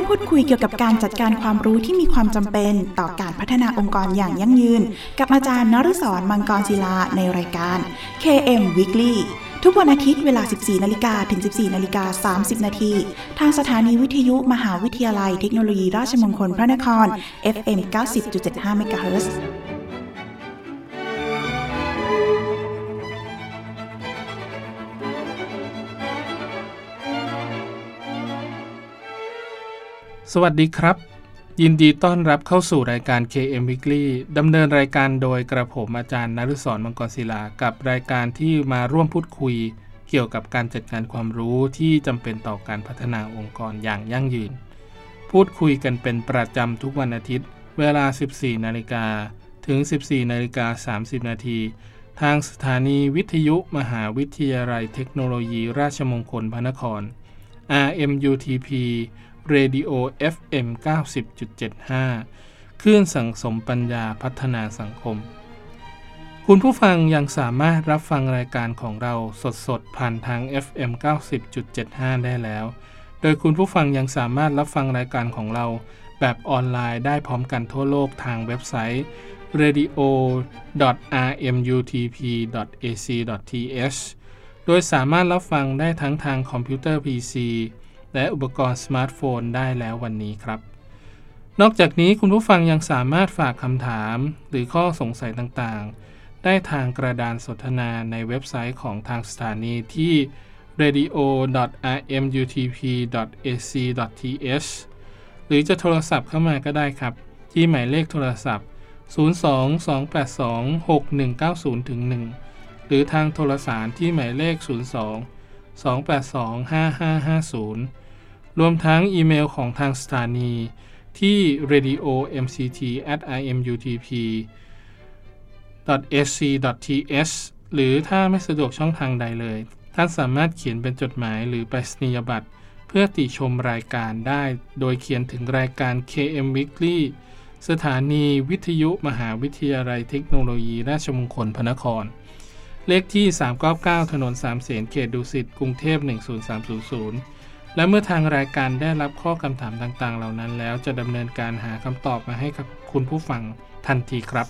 พูดคุยเกี่ยวกับการจัดการความรู้ที่มีความจำเป็นต่อการพัฒนาองค์กรอย่างยั่งยืนกับอาจารย์นฤศร มังกรศิลาในรายการ KM Weekly ทุกวันอาทิตย์เวลา 14 นาฬิกาถึง 14 นาฬิกา 30 นาทีทางสถานีวิทยุมหาวิทยาลัยเทคโนโลยีราชมงคลพระนคร FM 90.75 เมกะเฮิรตซ์สวัสดีครับยินดีต้อนรับเข้าสู่รายการ KM Weekly ดำเนินรายการโดยกระผมอาจารย์นฤศร มังกรศิลากับรายการที่มาร่วมพูดคุยเกี่ยวกับการจัดการความรู้ที่จำเป็นต่อการพัฒนาองค์กรอย่างยั่งยืนพูดคุยกันเป็นประจำทุกวันอาทิตย์เวลา 14 นาฬิกาถึง 14 นาฬิกา 30 นาทีทางสถานีวิทยุมหาวิทยาลัยเทคโนโลยีราชมงคลพระนคร RMUTP Radio FM 90.75 คลื่นสังสมปัญญาพัฒนาสังคมคุณผู้ฟังยังสามารถรับฟังรายการของเราสดๆผ่านทาง FM 90.75 ได้แล้วโดยคุณผู้ฟังยังสามารถรับฟังรายการของเราแบบออนไลน์ได้พร้อมกันทั่วโลกทางเว็บไซต์ radio.rmutp.ac.th โดยสามารถรับฟังได้ทั้งทางคอมพิวเตอร์ PCและอุปกรณ์สมาร์ทโฟนได้แล้ววันนี้ครับนอกจากนี้คุณผู้ฟังยังสามารถฝากคำถามหรือข้อสงสัยต่างๆได้ทางกระดานสนทนาในเว็บไซต์ของทางสถานีที่ radio.rmutp.ac.th หรือจะโทรศัพท์เข้ามาก็ได้ครับที่หมายเลขโทรศัพท์ 02-282-6190-1 หรือทางโทรสารที่หมายเลข 02-282-5550 รวมทั้งอีเมลของทางสถานีที่ radio.mct@imutp.ac.th หรือถ้าไม่สะดวกช่องทางใดเลยท่านสามารถเขียนเป็นจดหมายหรือไปรษณียบัตรเพื่อติชมรายการได้โดยเขียนถึงรายการ KM Weekly สถานีวิทยุมหาวิทยาลัยเทคโนโลยีราชมงคลพระนครเลขที่399ถนนสามเสนเขตดุสิตกรุงเทพ10300และเมื่อทางรายการได้รับข้อคำถามต่างๆเหล่านั้นแล้วจะดำเนินการหาคำตอบมาให้กับคุณผู้ฟังทันทีครับ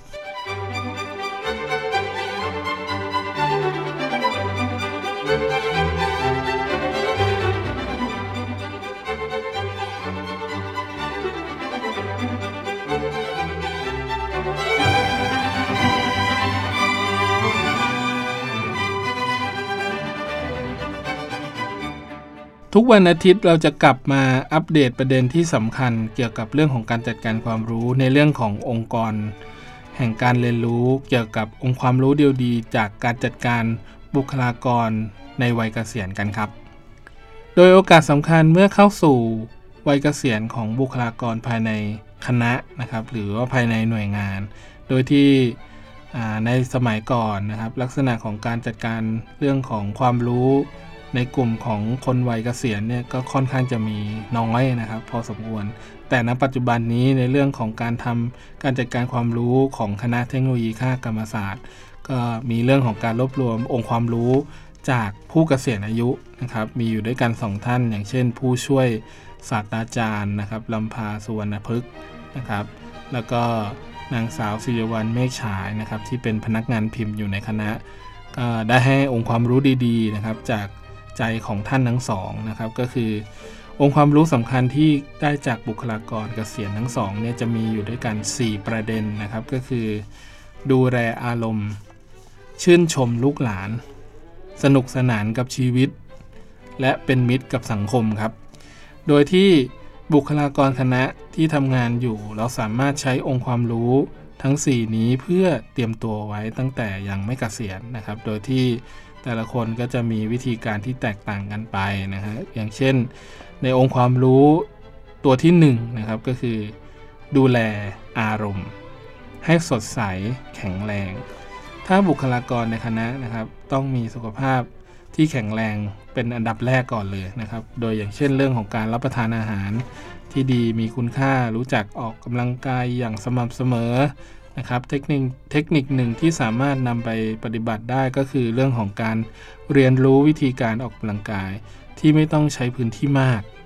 ทุกวันอาทิตย์เราจะกลับมาอัปเดตประเด็นที่สำคัญเกี่ยวกับเรื่องของการจัดการความรู้ในเรื่องขององค์กรแห่งการเรียนรู้เกี่ยวกับองค์ความรู้เดียวดีจากการจัดการบุคลากรในวัยเกษียณกันครับโดยโอกาสสำคัญเมื่อเข้าสู่วัยเกษียณของบุคลากรภายในคณะนะครับหรือว่าภายในหน่วยงานโดยที่ในสมัยก่อนนะครับลักษณะของการจัดการเรื่องของความรู้ในกลุ่มของคนวัยเกษียณเนี่ยก็ค่อนข้างจะมีน้อยนะครับพอสมควรแต่ณปัจจุบันนี้ในเรื่องของการจัดการความรู้ของคณะเทคโนโลยีคกรรมศาสตร์ก็มีเรื่องของการรวบรวมองค์ความรู้จากผู้เกษียณอายุนะครับมีอยู่ด้วยกัน2ท่านอย่างเช่นผู้ช่วยศาสตราจารย์นะครับลำพาสุวรรณพฤกษ์นะครับแล้วก็นางสาวศิริวัลย์เมฆฉายนะครับที่เป็นพนักงานพิมพ์อยู่ในคณะก็ได้ให้องค์ความรู้ดีๆนะครับจากใจของท่านทั้งสองนะครับก็คือองค์ความรู้สำคัญที่ได้จากบุคลากรเกษียณทั้งสองเนี่ยจะมีอยู่ด้วยกัน4ประเด็นนะครับก็คือดูแลอารมณ์ชื่นชมลูกหลานสนุกสนานกับชีวิตและเป็นมิตรกับสังคมครับโดยที่บุคลากรคณะที่ทำงานอยู่เราสามารถใช้องค์ความรู้ทั้ง4นี้เพื่อเตรียมตัวไว้ตั้งแต่ยังไม่เกษียณนะครับโดยที่แต่ละคนก็จะมีวิธีการที่แตกต่างกันไปนะฮะอย่างเช่นในองค์ความรู้ตัวที่1นะครับก็คือดูแลอารมณ์ให้สดใสแข็งแรงถ้าบุคลากรในคณะนะครับต้องมีสุขภาพที่แข็งแรงเป็นอันดับแรกก่อนเลยนะครับโดยอย่างเช่นเรื่องของการรับประทานอาหารที่ดีมีคุณค่ารู้จักออกกำลังกายอย่างสม่ำเสมอนะครับเทคนิคหนึ่งที่สามารถนำไปปฏิบัติได้ก็คือเรื่องของการเรียนรู้วิธีการออกกำลังกายที่ไม่ต้องใช้พื้นที่มาก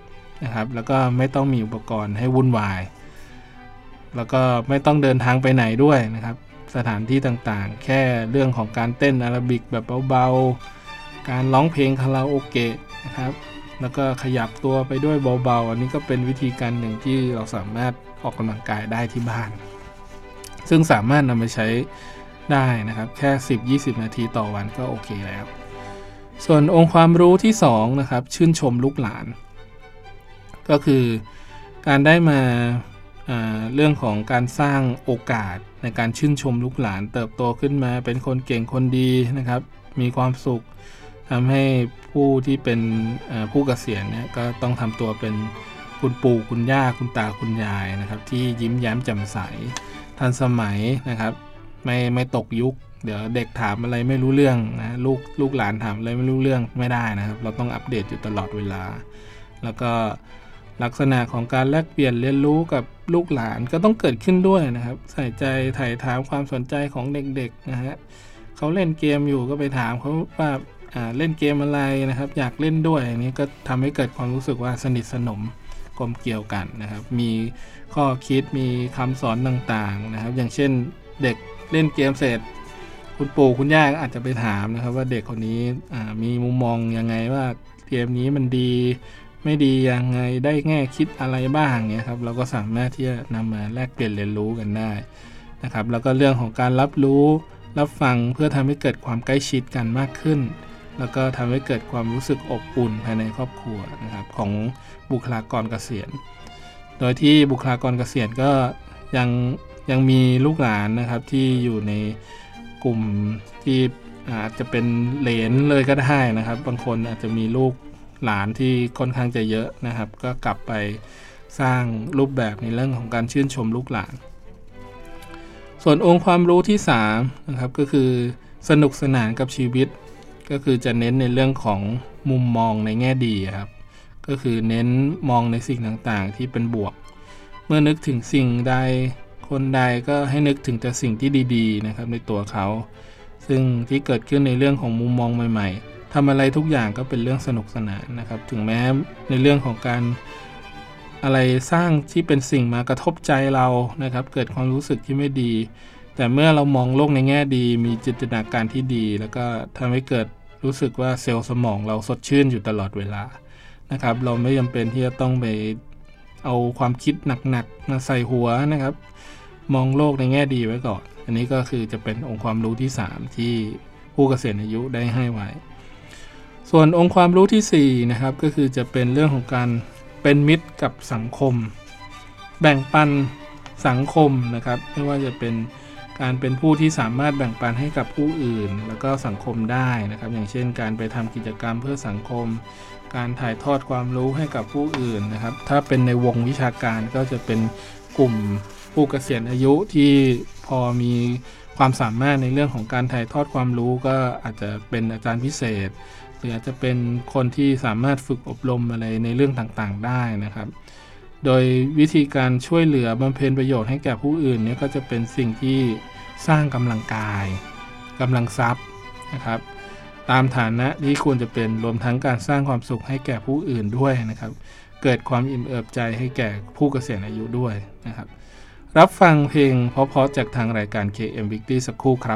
นะครับแล้วก็ไม่ต้องมีอุปกรณ์ให้วุ่นวายแล้วก็ไม่ต้องเดินทางไปไหนด้วยนะครับสถานที่ต่างๆแค่เรื่องของการเต้นอาราบิกแบบเบาๆการร้องเพลงคาราโอเกะนะครับแล้วก็ขยับตัวไปด้วยเบาๆอันนี้ก็เป็นวิธีการหนึ่งที่เราสามารถออกกำลังกายได้ที่บ้านซึ่งสามารถนำไปใช้ได้นะครับแค่ 10-20 นาทีต่อวันก็โอเคแล้วส่วนองค์ความรู้ที่2นะครับชื่นชมลูกหลานก็คือการได้มาเรื่องของการสร้างโอกาสในการชื่นชมลูกหลานเติบโตขึ้นมาเป็นคนเก่งคนดีนะครับมีความสุขทำให้ผู้ที่เป็นผู้เกษียณเนี่ยก็ต้องทำตัวเป็นคุณปู่คุณย่าคุณตาคุณยายนะครับที่ยิ้มแย้มแจ่มใสทันสมัยนะครับไม่ตกยุคเดี๋ยวเด็กถามอะไรไม่รู้เรื่องนะลูกหลานถามอะไรไม่รู้เรื่องไม่ได้นะครับเราต้องอัปเดตอยู่ตลอดเวลาแล้วก็ลักษณะของการแลกเปลี่ยนเรียนรู้กับลูกหลานก็ต้องเกิดขึ้นด้วยนะครับใส่ใจไถ่ถามความสนใจของเด็กๆนะฮะเขาเล่นเกมอยู่ก็ไปถามเขาว่าเล่นเกมอะไรนะครับอยากเล่นด้วยอันนี้ก็ทำให้เกิดความรู้สึกว่าสนิทสนมกลมเกลียวกันนะครับมีข้อคิดมีคำสอนต่างๆนะครับอย่างเช่นเด็กเล่นเกมเสร็จคุณปู่คุณย่าอาจจะไปถามนะครับว่าเด็กคนนี้มีมุมมองยังไงว่าเกมนี้มันดีไม่ดียังไงได้แง่คิดอะไรบ้างเนี่ยครับเราก็สามารถที่จะนำมาแลกเปลี่ยนเรียนรู้กันได้นะครับแล้วก็เรื่องของการรับรู้รับฟังเพื่อทำให้เกิดความใกล้ชิดกันมากขึ้นแล้วก็ทำให้เกิดความรู้สึกอบอุ่นภายในครอบครัวนะครับของบุคลากรเกษียณโดยที่บุคลากรเกษียณก็ยังมีลูกหลานนะครับที่อยู่ในกลุ่มที่อาจจะเป็นเหลนเลยก็ได้นะครับบางคนอาจจะมีลูกหลานที่ค่อนข้างจะเยอะนะครับก็กลับไปสร้างรูปแบบในเรื่องของการชื่นชมลูกหลานส่วนองค์ความรู้ที่3นะครับก็คือสนุกสนานกับชีวิตก็คือจะเน้นในเรื่องของมุมมองในแง่ดีครับก็คือเน้นมองในสิ่งต่างๆที่เป็นบวกเมื่อนึกถึงสิ่งใดคนใดก็ให้นึกถึงแต่สิ่งที่ดีๆนะครับในตัวเขาซึ่งที่เกิดขึ้นในเรื่องของมุมมองใหม่ๆทำอะไรทุกอย่างก็เป็นเรื่องสนุกสนานนะครับถึงแม้ในเรื่องของการอะไรสร้างที่เป็นสิ่งมากระทบใจเรานะครับเกิดความรู้สึกที่ไม่ดีแต่เมื่อเรามองโลกในแง่ดีมีจินตนาการที่ดีแล้วก็ทำให้เกิดรู้สึกว่าเซลล์สมองเราสดชื่นอยู่ตลอดเวลานะครับเราไม่จำเป็นที่จะต้องไปเอาความคิดหนักๆมาใส่หัวนะครับมองโลกในแง่ดีไว้ก่อนอันนี้ก็คือจะเป็นองค์ความรู้ที่3ที่ผู้เกษียณอายุได้ให้ไว้ส่วนองค์ความรู้ที่4นะครับก็คือจะเป็นเรื่องของการเป็นมิตรกับสังคมแบ่งปันสังคมนะครับไม่ว่าจะเป็นการเป็นผู้ที่สามารถแบ่งปันให้กับผู้อื่นแล้วก็สังคมได้นะครับอย่างเช่นการไปทำกิจกรรมเพื่อสังคมการถ่ายทอดความรู้ให้กับผู้อื่นนะครับถ้าเป็นในวงวิชาการก็จะเป็นกลุ่มผู้เกษียณอายุที่พอมีความสามารถในเรื่องของการถ่ายทอดความรู้ก็อาจจะเป็นอาจารย์พิเศษหรืออาจจะเป็นคนที่สามารถฝึกอบรมอะไรในเรื่องต่างๆได้นะครับโดยวิธีการช่วยเหลือบำเพ็ญประโยชน์ให้แก่ผู้อื่นเนี่ยก็จะเป็นสิ่งที่สร้างกำลังกายกำลังทรัพย์นะครับตามฐานะที่ควรจะเป็นรวมทั้งการสร้างความสุขให้แก่ผู้อื่นด้วยนะครับเกิดความอิ่มเอิบใจให้แก่ผู้เกษียณอายุด้วยนะครับรับฟังเพลงเพราะๆจากทางรายการ KM Weekly สักครู่ครับ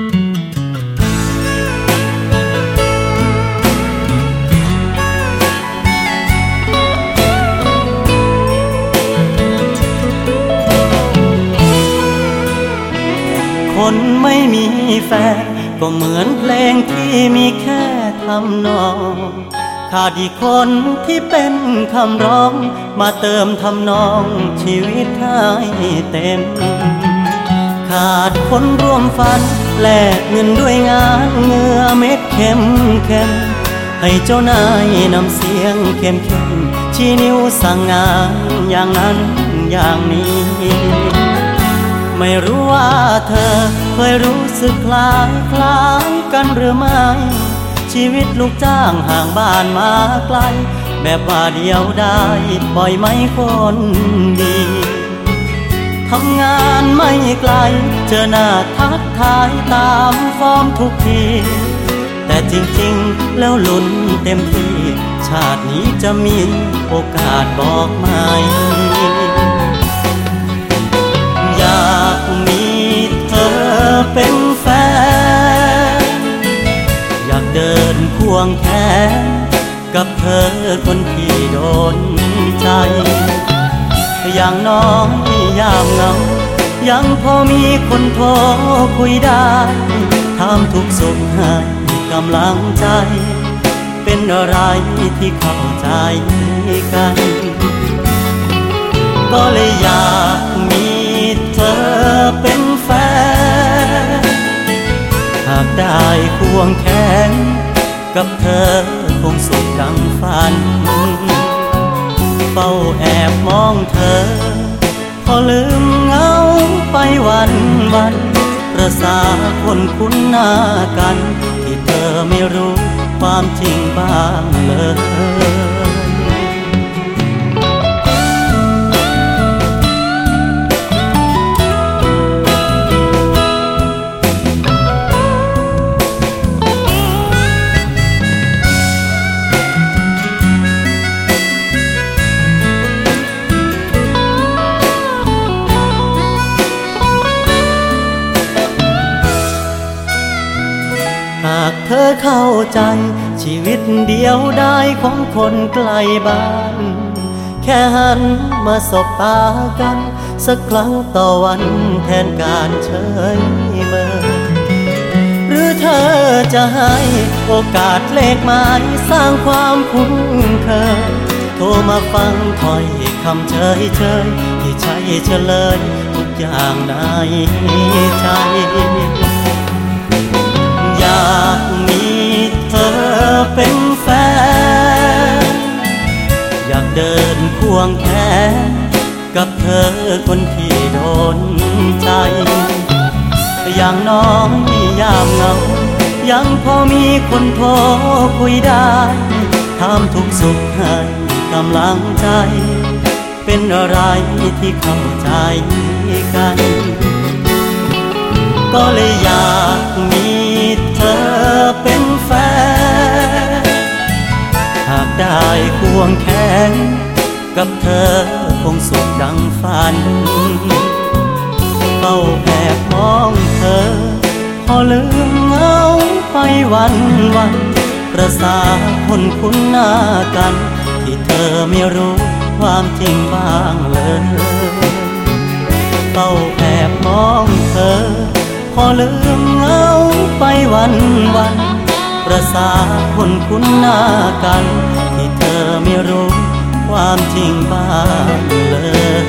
คนไม่มีแฟนก็เหมือนเพลงที่มีแค่ทำนองขาดอีกคนที่เป็นคำร้องมาเติมทำนองชีวิตให้เต็มขาดคนร่วมฝันแลกเงินด้วยงานเหงื่อเม็ดเค็มให้เจ้านายนำเสียงเข้มชี้นิ้วสั่งงานอย่างนั้นอย่างนี้ไม่รู้ว่าเธอเคยรู้สึกคล้ายกันหรือไม่ชีวิตลูกจ้างห่างบ้านมาไกลแบบว่าเดียวได้ปล่อยไม่คนดีทำงานไม่ไกลเจอหน้าทักทายตามฟอร์มทุกทีแต่จริงๆแล้วลุ้นเต็มที่ชาตินี้จะมีโอกาสบอกไหมอยากมีเธอเป็นแฟนอยากเดินควงแขนกับเธอคนที่โดนใจอย่างน้อยยามเหงายังพอมีคนโทรคุยได้ถามทุกสุขให้กำลังใจเป็นอะไรที่เข้าใจกันก็เลยอยากมีเธอเป็นแฟนหากได้ควงแขนกับเธอคงสุขดังฝันเฝ้าแอบมองเธอพอลืมเหงาไปวันประสาคนคุ้นหน้ากันที่เธอไม่รู้ความจริงบ้างเลยหากเธอเข้าใจชีวิตเดียวได้ของคนไกลบ้านแค่หันมาสบตากันสักครั้งต่อวันแทนการเฉยเมินหรือเธอจะให้โอกาสเลขหมายสร้างความคุ้นเคยโทรมาฟังถ้อยคำเฉยที่ใช่เฉลยทุกอย่างในใจอยากมีเธอเป็นแฟนอยากเดินควงแขนกับเธอคนที่โดนใจอย่างน้อยยามเหงายังพอมีคนโทรคุยได้ถามทุกสุขให้กำลังใจเป็นอะไรที่เข้าใจกันก็เลยอยากมีเธอเป็นแฟนหากได้ควงแขนกับเธอคงสุขดังฝันเฝ้าแอบมองเธอพอลืมเหงาไปวันประสาคนคุ้นหน้ากันที่เธอไม่รู้ความจริงบ้างเลยเฝ้าแอบมองเธอพอลืมเหงาไปวันประสาคนคุ้นหน้ากันที่เธอไม่รู้ความจริงบ้างเลย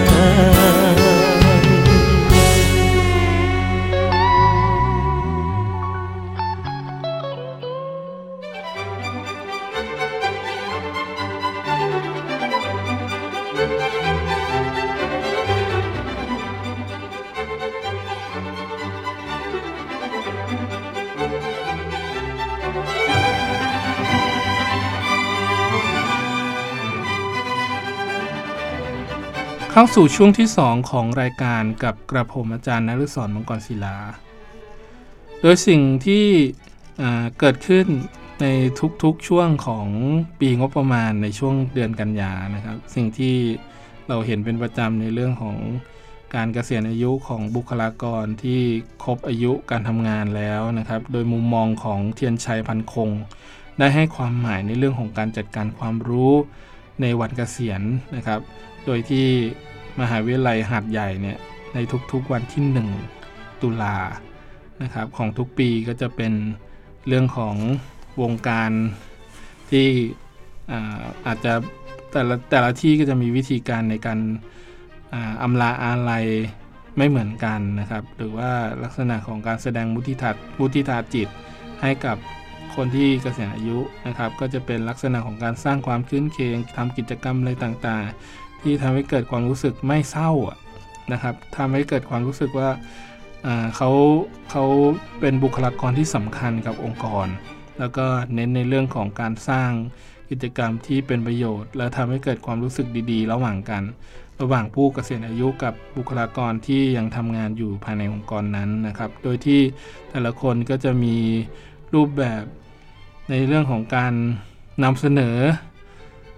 เข้าสู่ช่วงที่2ของรายการกับกระผมอาจารย์นฤศร มังกรศิลาโดยสิ่งที่เกิดขึ้นในทุกๆช่วงของปีงบประมาณในช่วงเดือนกันยานะครับสิ่งที่เราเห็นเป็นประจำในเรื่องของการเกษียณอายุของบุคลากรที่ครบอายุการทำงานแล้วนะครับโดยมุมมองของเทียนชัยพันคงได้ให้ความหมายในเรื่องของการจัดการความรู้ในวันเกษียณนะครับโดยที่มหาวิทยาลัยหาดใหญ่เนี่ยในทุกๆวันที่1ตุลานะครับของทุกปีก็จะเป็นเรื่องของวงการที่อาจจะแต่ละที่ก็จะมีวิธีการในการอำลาอาลัยไม่เหมือนกันนะครับหรือว่าลักษณะของการแสดงมุทิตาจิตให้กับคนที่เกษียณอายุนะครับก็จะเป็นลักษณะของการสร้างความคืนเคงทำกิจกรรมอะไรต่างๆที่ทำให้เกิดความรู้สึกไม่เศร้านะครับทำให้เกิดความรู้สึกว่าเขาเป็นบุคลากรที่สำคัญกับองค์กรแล้วก็เน้นในเรื่องของการสร้างกิจกรรมที่เป็นประโยชน์และทำให้เกิดความรู้สึกดีๆระหว่างผู้เกษียณอายุกับบุคลากรที่ยังทำงานอยู่ภายในองค์กรนั้นนะครับโดยที่แต่ละคนก็จะมีรูปแบบในเรื่องของการนำเสนอ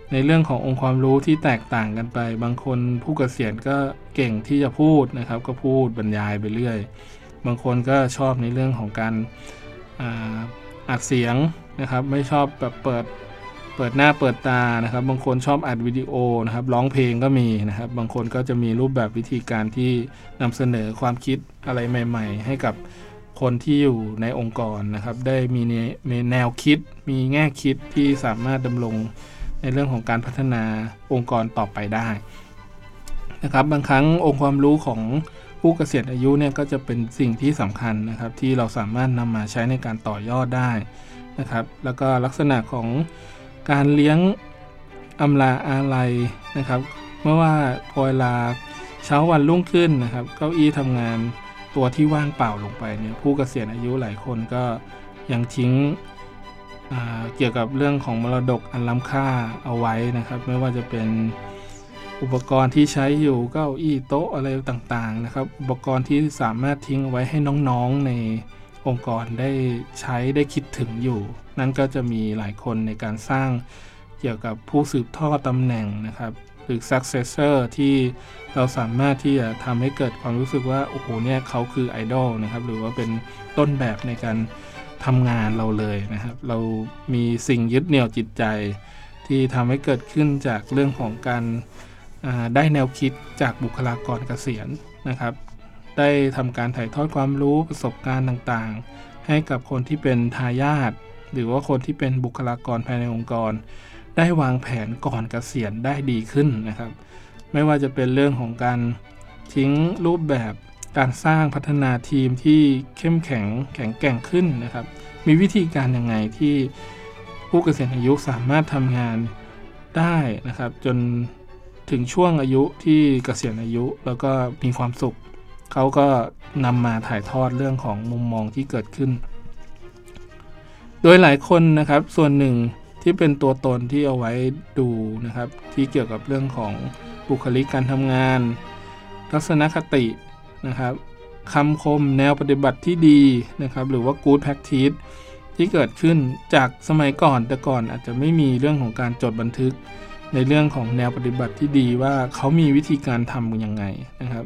ในเรื่องขององค์ความรู้ที่แตกต่างกันไปบางคนผู้เกษียณก็เก่งที่จะพูดนะครับก็พูดบรรยายไปเรื่อยบางคนก็ชอบในเรื่องของการอัดเสียงนะครับไม่ชอบแบบเปิดหน้าเปิดตานะครับบางคนชอบอัดวิดีโอนะครับร้องเพลงก็มีนะครับบางคนก็จะมีรูปแบบวิธีการที่นำเสนอความคิดอะไรใหม่ๆให้กับคนที่อยู่ในองค์กรนะครับได้มีแนวคิดมีแง่คิดที่สามารถดำรงในเรื่องของการพัฒนาองค์กรต่อไปได้นะครับบางครั้งองค์ความรู้ของผู้เกษียณอายุเนี่ยก็จะเป็นสิ่งที่สำคัญนะครับที่เราสามารถนำมาใช้ในการต่อยอดได้นะครับแล้วก็ลักษณะของการเลี้ยงอำลาอาลัยนะครับเมื่อว่าพอเวลาเช้าวันรุ่งขึ้นนะครับเก้าอี้ทำงานตัวที่ว่างเปล่าลงไปเนี่ยผู้เกษียณอายุหลายคนก็ยังทิ้งเกี่ยวกับเรื่องของมรดกอันล้ำค่าเอาไว้นะครับไม่ว่าจะเป็นอุปกรณ์ที่ใช้อยู่เก้าอี้โต๊ะอะไรต่างๆนะครับอุปกรณ์ที่สามารถทิ้งเอาไว้ให้น้องๆในองค์กรได้ใช้ได้คิดถึงอยู่นั่นก็จะมีหลายคนในการสร้างเกี่ยวกับผู้สืบทอดตำแหน่งนะครับหรือ successor ที่เราสามารถที่จะทำให้เกิดความรู้สึกว่าโอ้โหเนี่ยเขาคือไอดอลนะครับหรือว่าเป็นต้นแบบในการทำงานเราเลยนะครับเรามีสิ่งยึดเหนี่ยวจิตใจที่ทำให้เกิดขึ้นจากเรื่องของการได้แนวคิดจากบุคลากรเกษียณนะครับได้ทำการถ่ายทอดความรู้ประสบการณ์ต่างๆให้กับคนที่เป็นทายาทหรือว่าคนที่เป็นบุคลากรภายในองค์กรได้วางแผนก่อนเกษียณได้ดีขึ้นนะครับไม่ว่าจะเป็นเรื่องของการทิ้งรูปแบบการสร้างพัฒนาทีมที่เข้มแข็งแกร่งขึ้นนะครับมีวิธีการยังไงที่ผู้เกษียณอายุสามารถทำงานได้นะครับจนถึงช่วงอายุที่เกษียณอายุแล้วก็มีความสุขเขาก็นำมาถ่ายทอดเรื่องของมุมมองที่เกิดขึ้นโดยหลายคนนะครับส่วนหนึ่งที่เป็นตัวตนที่เอาไว้ดูนะครับที่เกี่ยวกับเรื่องของบุคลิกการทำงานทัศนคตินะครับคำคมแนวปฏิบัติที่ดีนะครับหรือว่า good practice ที่เกิดขึ้นจากสมัยก่อนแต่ก่อนอาจจะไม่มีเรื่องของการจดบันทึกในเรื่องของแนวปฏิบัติที่ดีว่าเขามีวิธีการทำยังไงนะครับ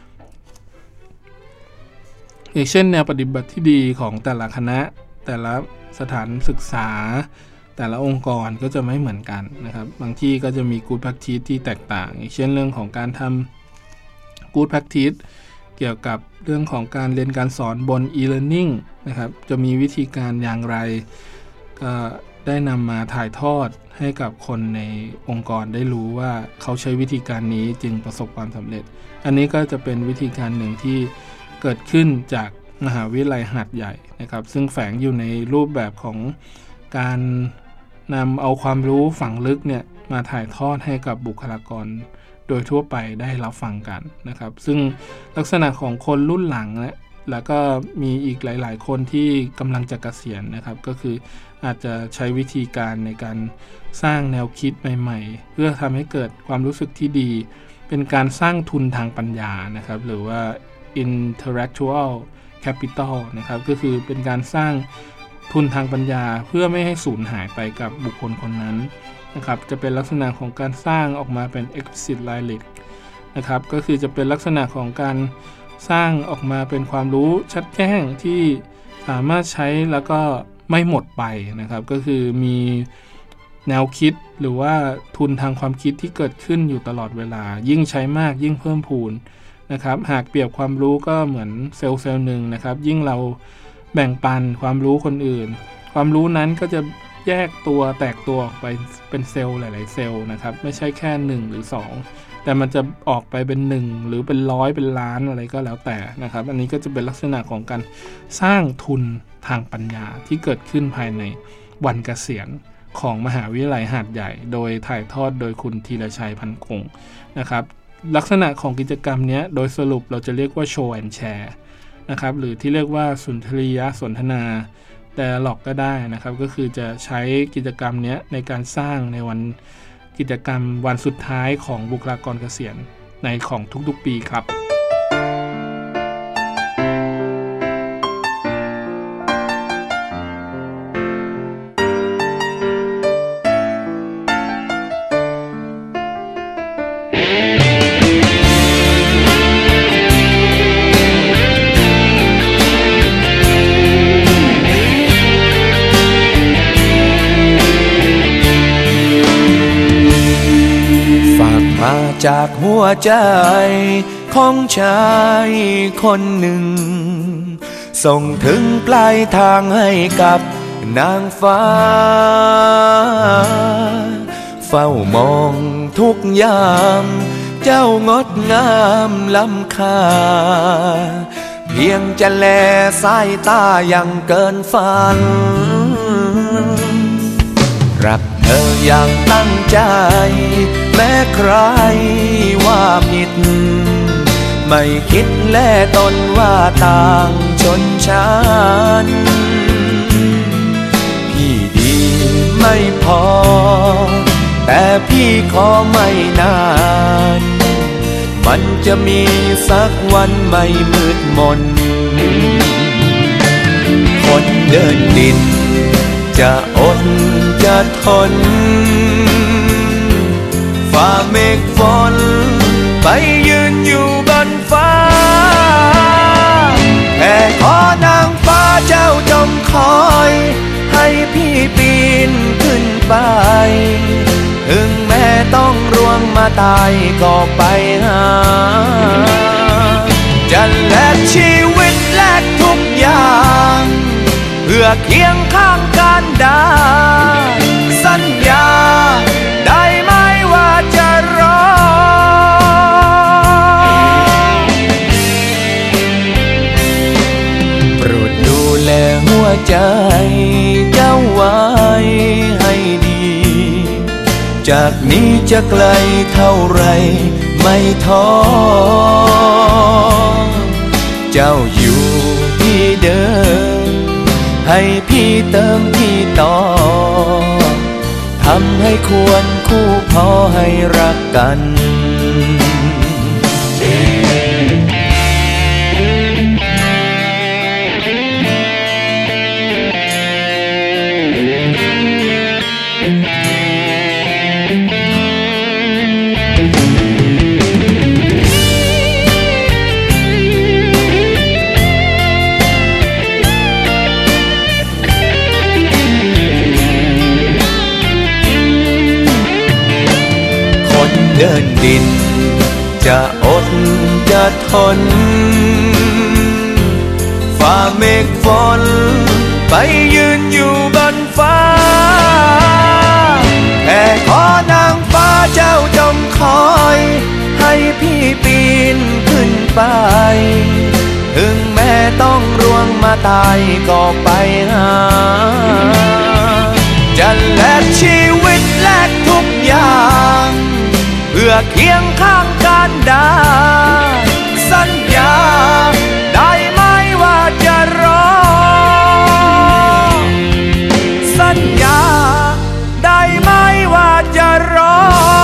อย่างเช่นแนวปฏิบัติที่ดีของแต่ละคณะแต่ละสถานศึกษาแต่ละองค์กรก็จะไม่เหมือนกันนะครับบางที่ก็จะมี good practice ที่แตกต่างอย่างเช่นเรื่องของการทำ good practice เกี่ยวกับเรื่องของการเรียนการสอนบน e-learning นะครับจะมีวิธีการอย่างไรก็ได้นำมาถ่ายทอดให้กับคนในองค์กรได้รู้ว่าเขาใช้วิธีการนี้จึงประสบความสำเร็จอันนี้ก็จะเป็นวิธีการหนึ่งที่เกิดขึ้นจากมหาวิทยาลัยหาดใหญ่นะครับซึ่งแฝงอยู่ในรูปแบบของการนำเอาความรู้ฝังลึกเนี่ยมาถ่ายทอดให้กับบุคลากรโดยทั่วไปได้รับฟังกันนะครับซึ่งลักษณะของคนรุ่นหลังแล้วก็มีอีกหลายๆคนที่กำลังจะเกษียณนะครับก็คืออาจจะใช้วิธีการในการสร้างแนวคิดใหม่ๆเพื่อทำให้เกิดความรู้สึกที่ดีเป็นการสร้างทุนทางปัญญานะครับหรือว่า intellectual capital นะครับก็คือเป็นการสร้างทุนทางปัญญาเพื่อไม่ให้สูญหายไปกับบุคคลคนนั้นนะครับจะเป็นลักษณะของการสร้างออกมาเป็น explicit knowledge นะครับก็คือจะเป็นลักษณะของการสร้างออกมาเป็นความรู้ชัดแจ้งที่สามารถใช้แล้วก็ไม่หมดไปนะครับก็คือมีแนวคิดหรือว่าทุนทางความคิดที่เกิดขึ้นอยู่ตลอดเวลายิ่งใช้มากยิ่งเพิ่มพูนนะครับหากเปรียบความรู้ก็เหมือนเซลล์หนึ่งนะครับยิ่งเราแบ่งปันความรู้คนอื่นความรู้นั้นก็จะแยกตัวแตกตัวออกไปเป็นเซลล์หลายๆเซลล์นะครับไม่ใช่แค่1หรือ2แต่มันจะออกไปเป็น1หรือเป็น100เป็นล้านอะไรก็แล้วแต่นะครับอันนี้ก็จะเป็นลักษณะของการสร้างทุนทางปัญญาที่เกิดขึ้นภายในวันเกษียณของมหาวิทยาลัยหาดใหญ่โดยถ่ายทอดโดยคุณธีรชัยพันคงนะครับลักษณะของกิจกรรมนี้โดยสรุปเราจะเรียกว่า show and share นะครับหรือที่เรียกว่าสุนทรียสนทนาdialogue ก็ได้นะครับก็คือจะใช้กิจกรรมนี้ในการสร้างในวันกิจกรรมวันสุดท้ายของบุคลากรเกษียณในของทุกๆปีครับจากหัวใจของชายคนหนึ่งส่งถึงปลายทางให้กับนางฟ้าเฝ้ามองทุกยามเจ้างดงามล้ำค่าเพียงจะแลสายตายังเกินฝันรักเธออย่างตั้งใจแม้ใครว่าผิดไม่คิดแลตนว่าต่างชนชั้นพี่ดีไม่พอแต่พี่ขอไม่นานมันจะมีสักวันไม่มืดมนคนเดินดินจะอดจะทนฝ่าเมฆฝนไปยืนอยู่บนฟ้าแค่ขอนางฟ้าเจ้าจงคอยให้พี่ปีนขึ้นไปถึงแม้ต้องร่วงมาตายก็ไปหาจะแลกชีวิตแลกทุกอย่างเพื่อเคียงข้างกันได้สัญญาได้ไหมว่าจะรอโปรดดูแลหัวใจเจ้าไว้ให้ดีจากนี้จะไกลเท่าไรไม่ท้อเจ้าอยู่ที่เดิมให้พี่เติมที่ต่อทำให้ควรคู่พอให้รักกันเดินดินจะอดจะทนฝ่าเมฆฝนไปยืนอยู่บนฟ้าแค่ขอนางฟ้าเจ้าจงคอยให้พี่ปีนขึ้นไปถึงแม้ต้องร่วงมาตายก็ไปหาจะแลกชีวิตแลกทุกอย่างเพื่อเคียงข้างกันได้สัญญาได้ไหมว่าจะรอสัญญาได้ไหมว่าจะรอ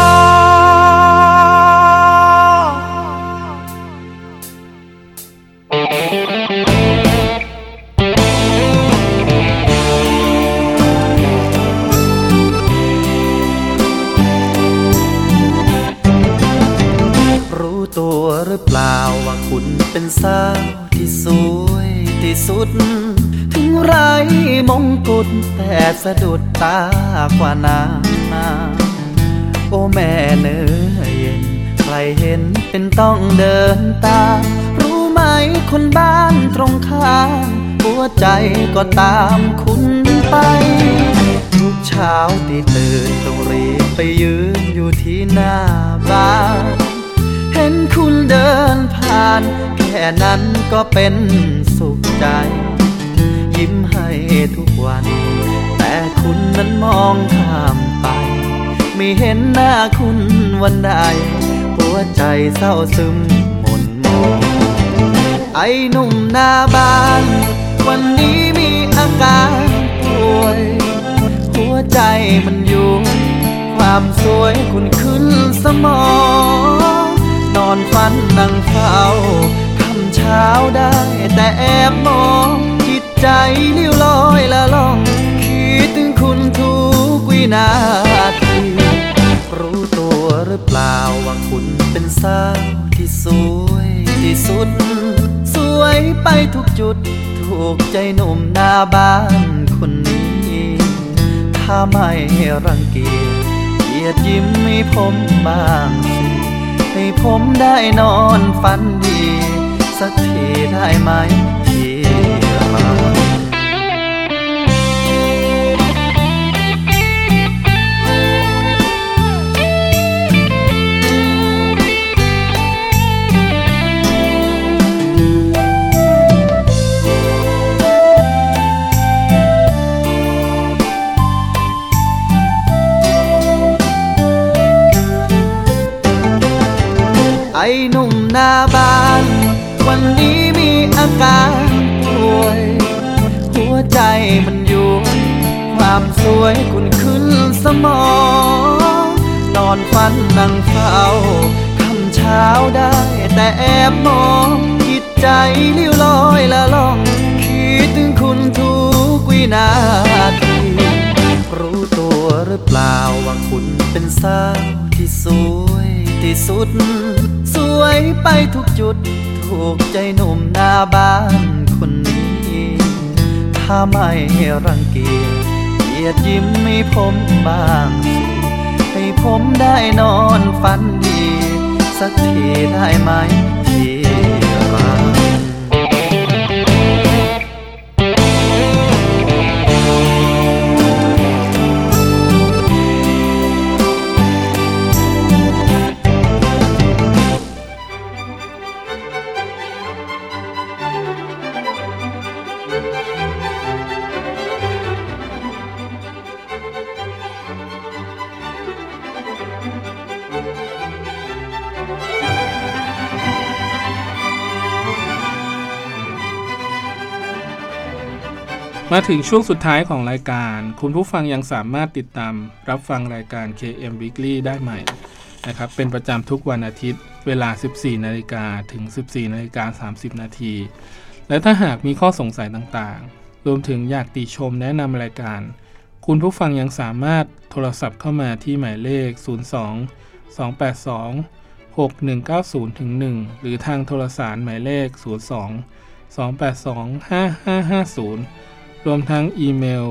ตัวหรือเปล่าว่าคุณเป็นสาวที่สวยที่สุดถึงไร้มงกุฎแต่สะดุดตากว่านางโอ้แม่เนื้อเย็นใครเห็นเป็นต้องเดินตามรู้ไหมคนบ้านตรงข้ามหัวใจก็ตามคุณไปทุกเช้าที่ตื่นต้องรีบไปยืนอยู่ที่หน้าบ้านเห็นคุณเดินผ่านแค่นั้นก็เป็นสุขใจยิ้มให้ทุกวันแต่คุณนั้นมองข้ามไปไม่เห็นหน้าคุณวันใดหัวใจเศร้าซึมหม่นหมองไอ้หนุ่มหน้าบ้านวันนี้มีอาการป่วยหัวใจมันอยู่ความสวยคุณขึ้นสมองนอนฝันนั่งเฝ้าคำเช้าได้แต่แอบมองจิตใจลิ้วลอยละล่องคิดถึงคุณทุกวินาทีรู้ตัวหรือเปล่าว่าคุณเป็นสาวที่สวยที่สุดสวยไปทุกจุดถูกใจหนุ่มหน้าบ้านคนนี้ถ้าไม่รังเกียจยิ้มให้ผมบ้างสิให้ผมได้นอนฝันดีสักทีได้ไหมที่รักไอ้หนุ่มหน้าบ้านวันนี้มีอาการป่วยหัวใจมันอยู่ความสวยคุณขึ้นสมองนอนฝันนั่งเฝ้าคำเช้าได้แต่แอบมองจิตใจลิ้วลอยละล่องคิดถึงคุณทุกวินาทีรู้ตัวหรือเปล่าว่าคุณเป็นสาวที่สวยที่สุดสวยไปทุกจุดถูกใจหนุ่มหน้าบ้านคนนี้ถ้าไม่รังเกียจเกียดยิ้มให้ผมบ้างสิให้ผมได้นอนฝันดีสักทีได้ไหมที่รักมาถึงช่วงสุดท้ายของรายการคุณผู้ฟังยังสามารถติดตามรับฟังรายการ KM Weekly ได้ใหม่นะครับเป็นประจำทุกวันอาทิตย์เวลา 14 นาฬิกาถึง 14 นาฬิกา 30 นาทีและถ้าหากมีข้อสงสัยต่างๆรวมถึงอยากติชมแนะนำรายการคุณผู้ฟังยังสามารถโทรศัพท์เข้ามาที่หมายเลข 02 282 6190-1 หรือทางโทรสารหมายเลข 02 282 5550รวมทั้งอีเมล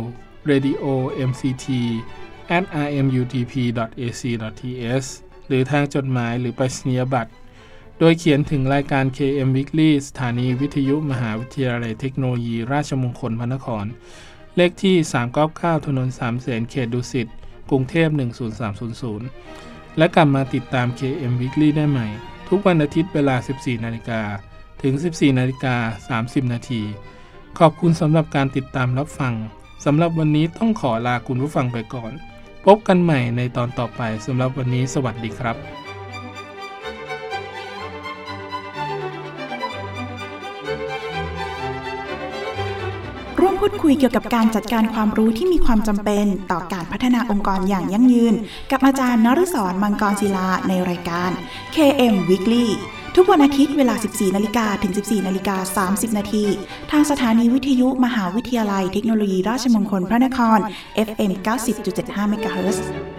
radiomct@rmutp.ac.th หรือทางจดหมายหรือไปรษณียบัตรโดยเขียนถึงรายการ KM Weekly สถานีวิทยุมหาวิทยาลัยเทคโนโลยีราชมงคลพระนครเลขที่399ถนนสามเสนเขตดุสิตกรุงเทพ10300และกลับมาติดตาม KM Weekly ได้ใหม่ทุกวันอาทิตย์เวลา 14 นาฬิกาถึง 14 นาฬิกา 30 นาทีขอบคุณสำหรับการติดตามรับฟังสำหรับวันนี้ต้องขอลาคุณผู้ฟังไปก่อนพบกันใหม่ในตอนต่อไปสำหรับวันนี้สวัสดีครับร่วมพูดคุยเกี่ยวกับการจัดการความรู้ที่มีความจำเป็นต่อการพัฒนาองค์กรอย่างยั่งยืนกับอาจารย์นฤศร มังกรศิลาในรายการ KM Weekly ทุกวันอาทิตย์เวลา 14 นาฬิกาถึง 14 นาฬิกา 30 นาทีทางสถานีวิทยุมหาวิทยาลัยเทคโนโลยีราชมงคลพระนคร FM 90.75 เมกะเฮิรตซ์